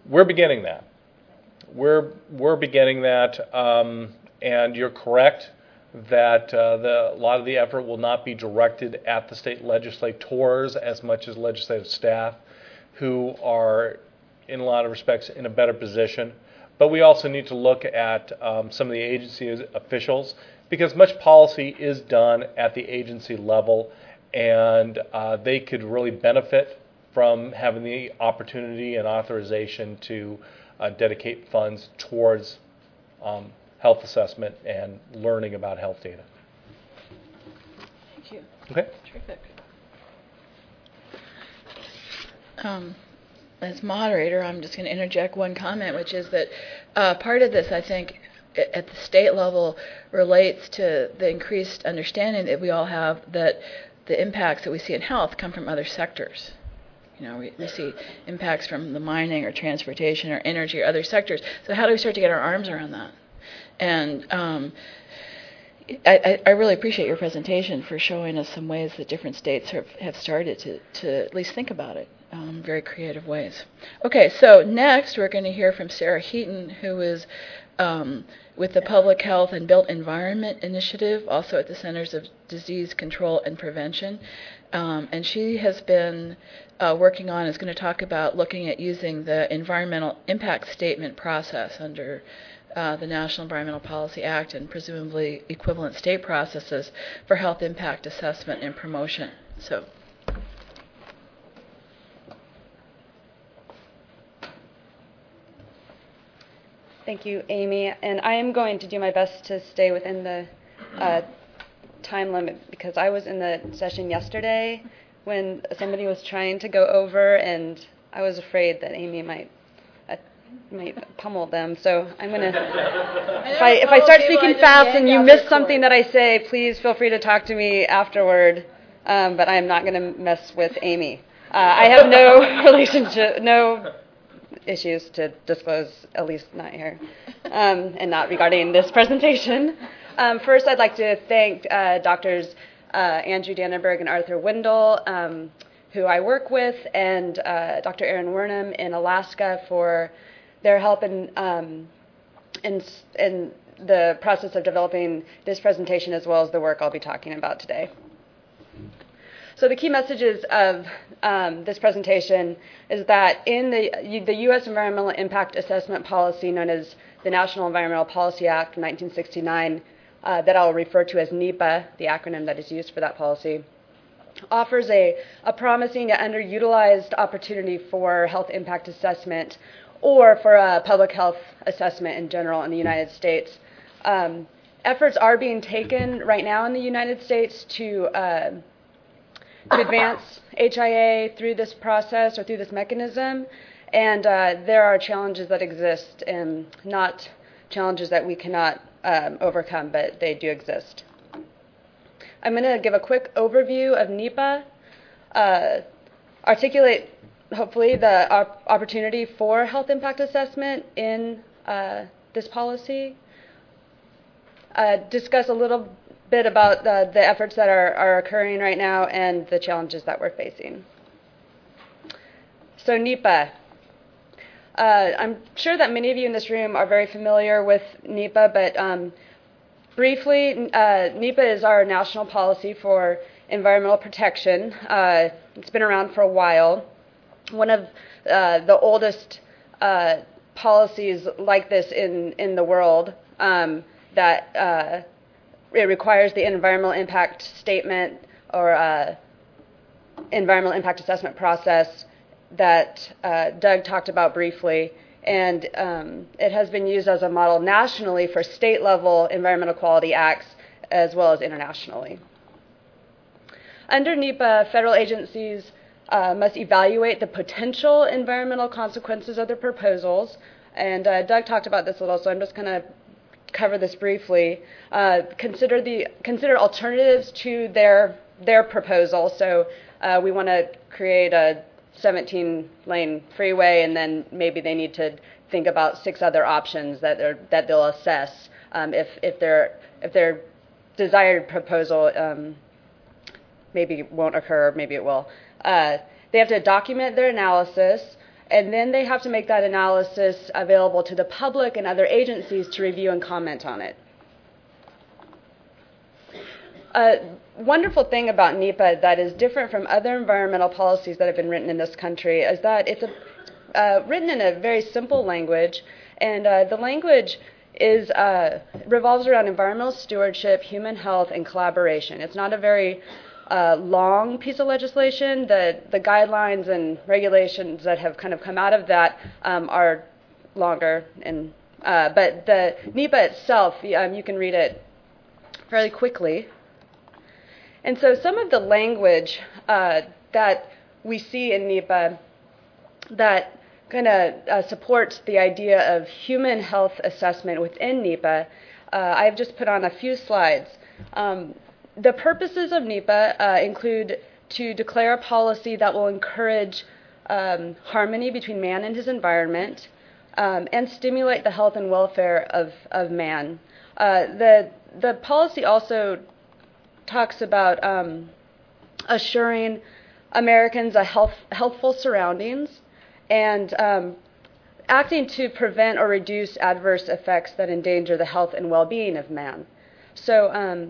we're beginning that. We're beginning that, and you're correct that a lot of the effort will not be directed at the state legislators as much as legislative staff, who are, in a lot of respects, in a better position. But we also need to look at some of the agency officials, because much policy is done at the agency level, and they could really benefit from having the opportunity and authorization to dedicate funds towards health assessment and learning about health data. Thank you. Okay. Terrific. As moderator, I'm just going to interject one comment, which is that part of this, I think, at the state level relates to the increased understanding that we all have that the impacts that we see in health come from other sectors. You know, we see impacts from the mining or transportation or energy or other sectors. So how do we start to get our arms around that? And I really appreciate your presentation for showing us some ways that different states have started to at least think about it. Very creative ways. Okay, so next we're going to hear from Sarah Heaton, who is with the Public Health and Built Environment Initiative, also at the Centers of Disease Control and Prevention. And she has been working on, is going to talk about looking at using the environmental impact statement process under the National Environmental Policy Act and presumably equivalent state processes for health impact assessment and promotion. So. Thank you, Amy. And I am going to do my best to stay within the time limit, because I was in the session yesterday when somebody was trying to go over, and I was afraid that Amy might pummel them. So I'm going to, if I start speaking fast and you miss something that I say, please feel free to talk to me afterward. But I am not going to mess with Amy. I have no relationship, no issues to disclose, at least not here, and not regarding this presentation. First, I'd like to thank Drs. Andrew Dannenberg and Arthur Wendell, who I work with, and Dr. Aaron Wernham in Alaska for their help in the process of developing this presentation, as well as the work I'll be talking about today. So the key messages of this presentation is that in the U.S. Environmental Impact Assessment Policy, known as the National Environmental Policy Act of 1969, that I'll refer to as NEPA, the acronym that is used for that policy, offers a promising yet underutilized opportunity for health impact assessment, or for a public health assessment in general in the United States. Efforts are being taken right now in the United States to advance HIA through this process or through this mechanism, and there are challenges that exist, and not challenges that we cannot overcome, but they do exist. I'm going to give a quick overview of NEPA, articulate hopefully the opportunity for health impact assessment in this policy, discuss a little bit about the efforts that are occurring right now and the challenges that we're facing. So NEPA. I'm sure that many of you in this room are very familiar with NEPA, but briefly, NEPA is our national policy for environmental protection. It's been around for a while. One of the oldest policies like this in the world, that it requires the environmental impact statement or environmental impact assessment process that Doug talked about briefly, and it has been used as a model nationally for state-level environmental quality acts as well as internationally. Under NEPA, federal agencies must evaluate the potential environmental consequences of their proposals, and Doug talked about this a little, so I'm just going to cover this briefly. Consider alternatives to their proposal. So we want to create a 17-lane freeway, and then maybe they need to think about 6 other options that they'll assess if their desired proposal maybe won't occur, maybe it will. They have to document their analysis, And then they have to make that analysis available to the public and other agencies to review and comment on it. A wonderful thing about NEPA that is different from other environmental policies that have been written in this country is that it's written in a very simple language, and the language revolves around environmental stewardship, human health, and collaboration. It's not a very long piece of legislation. The guidelines and regulations that have kind of come out of that are longer, but the NEPA itself, you can read it fairly quickly. And so some of the language that we see in NEPA that kind of supports the idea of human health assessment within NEPA, I've just put on a few slides. The purposes of NEPA include to declare a policy that will encourage harmony between man and his environment and stimulate the health and welfare of man. The policy also talks about assuring Americans a healthful surroundings and acting to prevent or reduce adverse effects that endanger the health and well-being of man. So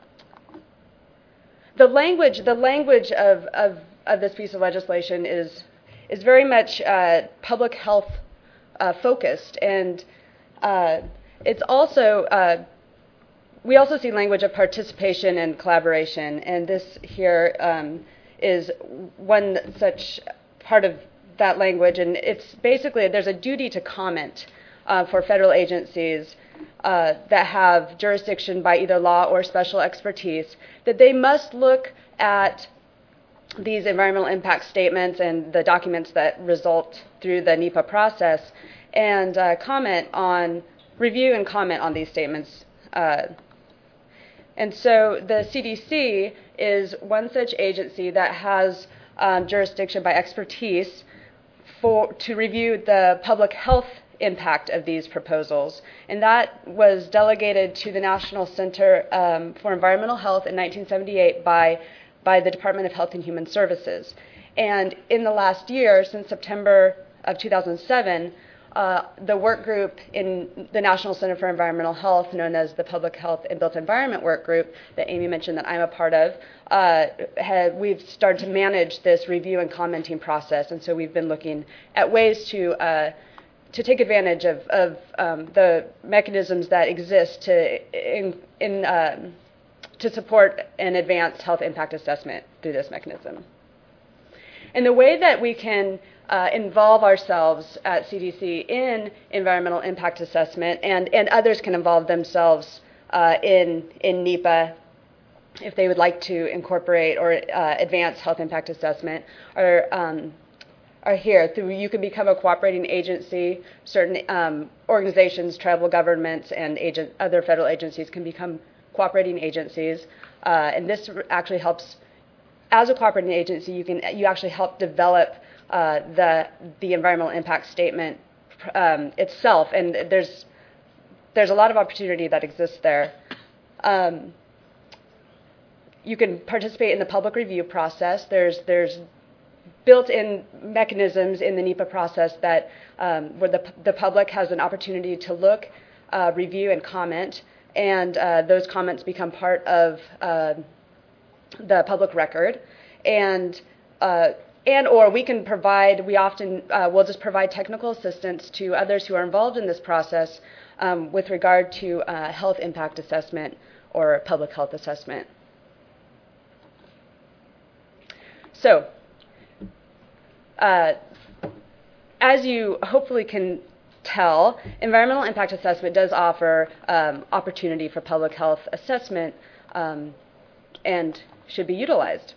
the language of this piece of legislation is very much public health focused, and it's also we also see language of participation and collaboration, and this here is one such part of that language, and it's basically there's a duty to comment for federal agencies that have jurisdiction by either law or special expertise, that they must look at these environmental impact statements and the documents that result through the NEPA process and review and comment on these statements. And so the CDC is one such agency that has jurisdiction by expertise to review the public health impact of these proposals. And that was delegated to the National Center for Environmental Health in 1978 by the Department of Health and Human Services. And in the last year, since September of 2007, the work group in the National Center for Environmental Health, known as the Public Health and Built Environment Work Group that Amy mentioned that I'm a part of, we've started to manage this review and commenting process. And so we've been looking at ways to take advantage of the mechanisms that exist to support and advance health impact assessment through this mechanism. And the way that we can involve ourselves at CDC in environmental impact assessment, and others can involve themselves in NEPA if they would like to incorporate or advance health impact assessment, are here. You can become a cooperating agency. Certain organizations, tribal governments, and other federal agencies can become cooperating agencies, and this actually helps. As a cooperating agency, you actually help develop the environmental impact statement itself, and there's a lot of opportunity that exists there. You can participate in the public review process. There's built-in mechanisms in the NEPA process that where the public has an opportunity to look, review, and comment, and those comments become part of the public record, and or we can provide. We often will just provide technical assistance to others who are involved in this process with regard to health impact assessment or public health assessment. So, as you hopefully can tell, environmental impact assessment does offer opportunity for public health assessment and should be utilized.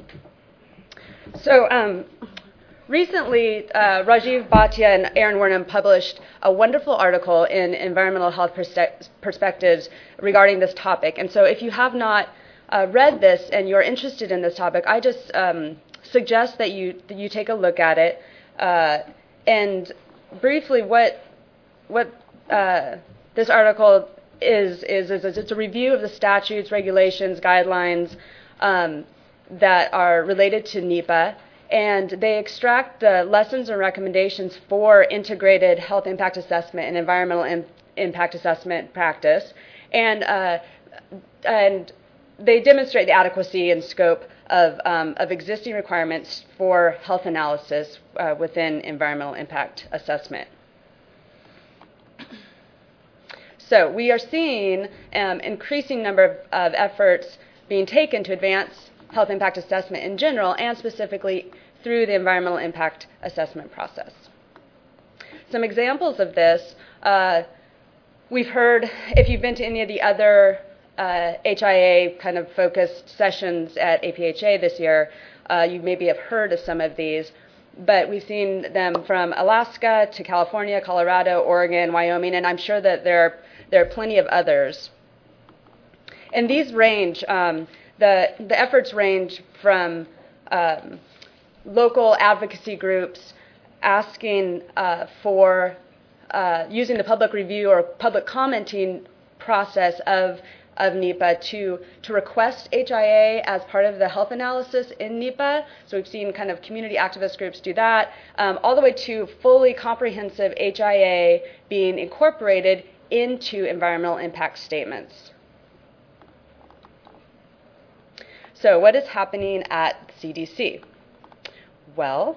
So recently, Rajiv Bhatia and Aaron Wernham published a wonderful article in Environmental Health Perspectives regarding this topic. And so if you have not read this and you're interested in this topic, I just suggest that you take a look at it. And briefly, what this article is it's a review of the statutes, regulations, guidelines that are related to NEPA, and they extract the lessons and recommendations for integrated health impact assessment and environmental impact assessment practice, and they demonstrate the adequacy and scope of existing requirements for health analysis within environmental impact assessment. So we are seeing increasing number of efforts being taken to advance health impact assessment in general, and specifically through the environmental impact assessment process. Some examples of this, we've heard, if you've been to any of the other HIA kind of focused sessions at APHA this year, you maybe have heard of some of these, but we've seen them from Alaska to California, Colorado, Oregon, Wyoming, and I'm sure that there are plenty of others. And these range, the efforts range from local advocacy groups asking for using the public review or public commenting process of NEPA to request HIA as part of the health analysis in NEPA. So we've seen kind of community activist groups do that, all the way to fully comprehensive HIA being incorporated into environmental impact statements. So what is happening at CDC? Well,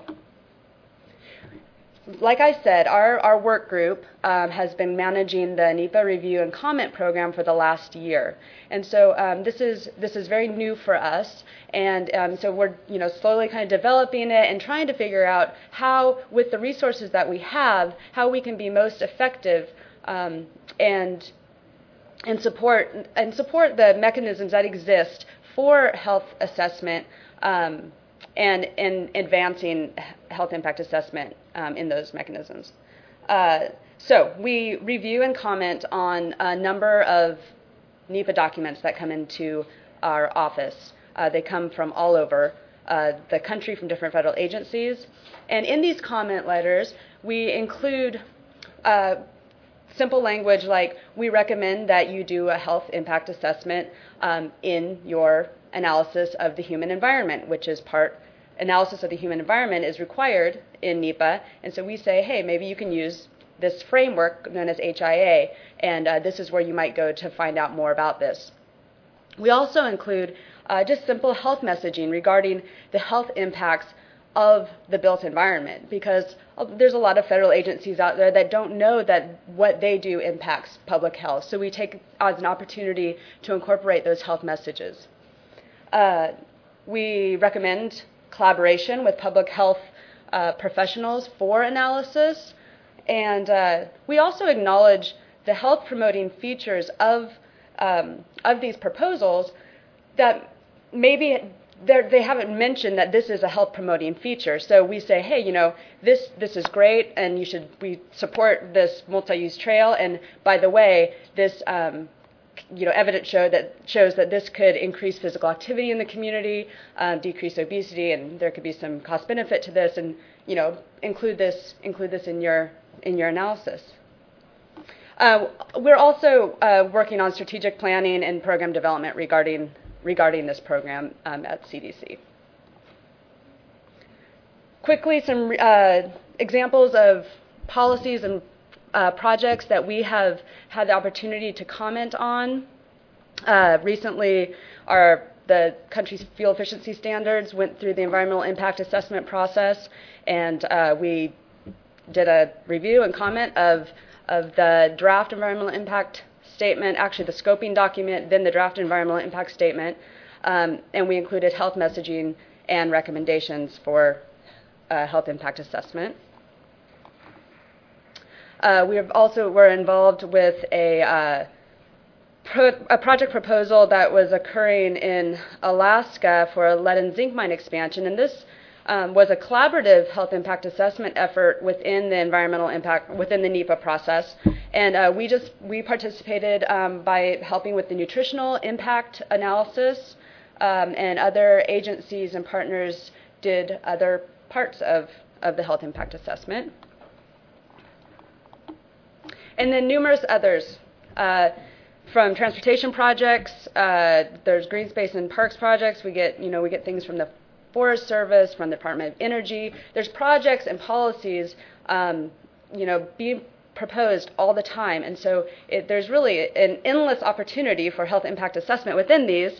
like I said, our work group has been managing the NEPA review and comment program for the last year, and so this is very new for us, and so we're slowly kind of developing it and trying to figure out how, with the resources that we have, how we can be most effective and support the mechanisms that exist for health assessment and advancing health impact assessment in those mechanisms. So we review and comment on a number of NEPA documents that come into our office. They come from all over the country, from different federal agencies. And in these comment letters, we include simple language like, we recommend that you do a health impact assessment in your analysis of the human environment, which is analysis of the human environment is required in NEPA, and so we say, hey, maybe you can use this framework known as HIA, and this is where you might go to find out more about this. We also include just simple health messaging regarding the health impacts of the built environment, because there's a lot of federal agencies out there that don't know that what they do impacts public health, so we take it as an opportunity to incorporate those health messages. We recommend collaboration with public health professionals for analysis, and we also acknowledge the health promoting features of these proposals that maybe they haven't mentioned that this is a health promoting feature. So we say, hey, this is great, and we support this multi-use trail, and by the way, this evidence shows that this could increase physical activity in the community, decrease obesity, and there could be some cost benefit to this, and include this in your analysis. We're also working on strategic planning and program development regarding this program at CDC. Quickly, some examples of policies and projects that we have had the opportunity to comment on. Recently, the country's fuel efficiency standards went through the environmental impact assessment process, and we did a review and comment of the draft environmental impact statement, actually the scoping document, then the draft environmental impact statement, and we included health messaging and recommendations for health impact assessment. We're involved with a project proposal that was occurring in Alaska for a lead and zinc mine expansion, and this was a collaborative health impact assessment effort within the NEPA process, and we participated by helping with the nutritional impact analysis, and other agencies and partners did other parts of the health impact assessment. And then numerous others, from transportation projects. There's green space and parks projects. We get things from the Forest Service, from the Department of Energy. There's projects and policies, being proposed all the time, and so there's really an endless opportunity for health impact assessment within these,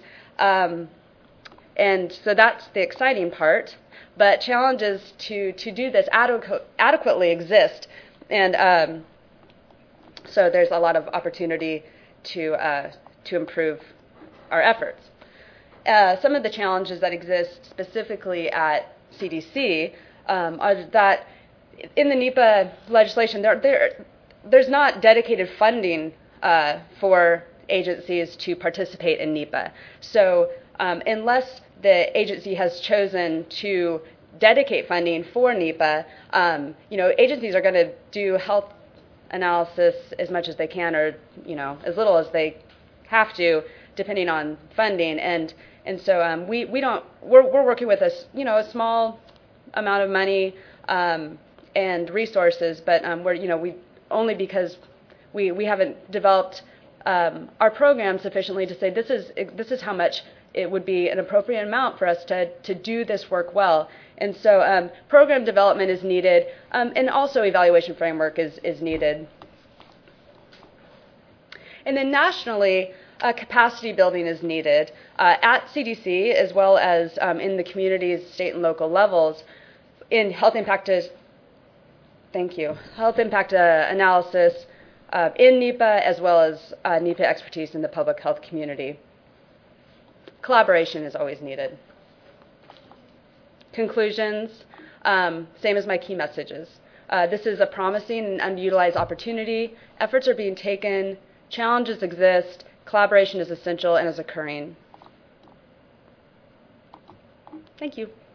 and so that's the exciting part. But challenges to do this adequately exist, and so there's a lot of opportunity to improve our efforts. Some of the challenges that exist specifically at CDC are that in the NEPA legislation, there's not dedicated funding for agencies to participate in NEPA. So unless the agency has chosen to dedicate funding for NEPA, agencies are going to do health analysis as much as they can, or as little as they have to, depending on funding. And so we're working with a small amount of money and resources, but we only because we haven't developed our program sufficiently to say this is how much it would be an appropriate amount for us to do this work well. And so program development is needed, and also evaluation framework is needed. And then nationally, capacity building is needed at CDC as well as in the communities, state and local levels, in health impact analysis in NEPA, as well as NEPA expertise in the public health community. Collaboration is always needed. Conclusions, same as my key messages. This is a promising and underutilized opportunity. Efforts are being taken. Challenges exist. Collaboration is essential and is occurring. Thank you.